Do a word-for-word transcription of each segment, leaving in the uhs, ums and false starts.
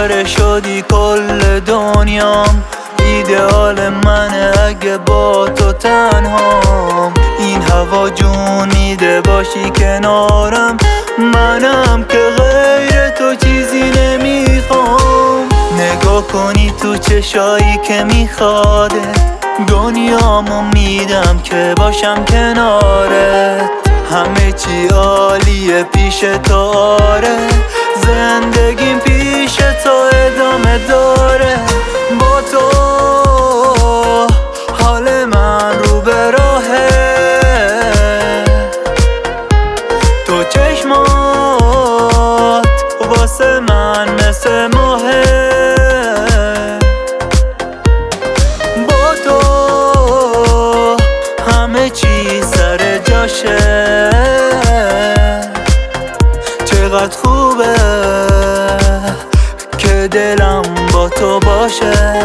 ستاره شدی کل دنیام، ایدئال منه اگه با تو تنهام. این هوا جون میده باشی کنارم، منم که غیر تو چیزی نمیخوام. نگاه کنی تو چشایی که میخواده، دنیامو میدم که باشم کنارت. همه چی عالیه پیش تو، آره زندگیم پیش تو ادامه داره. با تو حال من رو به راهه، تو چشمات واسه من مثل ماهه. با تو همه چی سر جاشه، چقدر خوبه که دلم با تو باشه.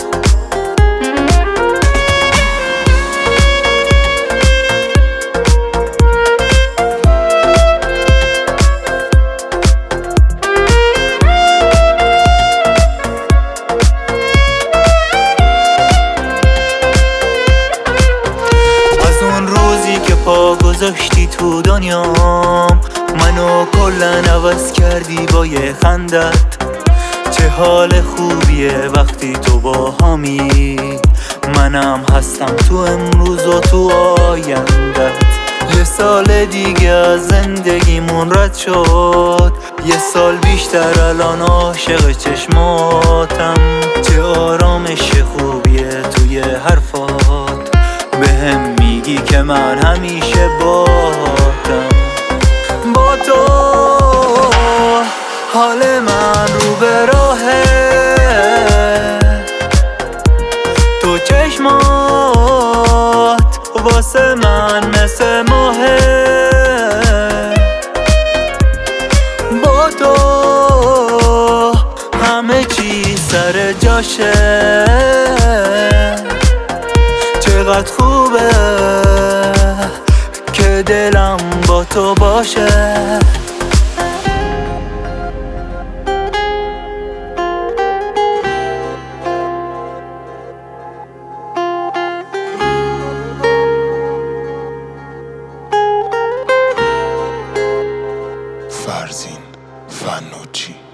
پا گذاشتی تو دنیام، منو کلن عوض کردی با یه خندت. چه حال خوبیه وقتی تو با همی، منم هستم تو امروز و تو آیندت. یه سال دیگه از زندگیمون رد شد، یه سال بیشتر الان عاشق چشماتم. چه آرامش خوبیه توی حرفات، بهم میگی که من همیشه باتم. با تو حال من رو به راهه، تو چشمات واسه من مثل ماهه. با تو همه چی سر جاشه، چقدر خوبه که دلم با تو باشه. فرزین فنوچی.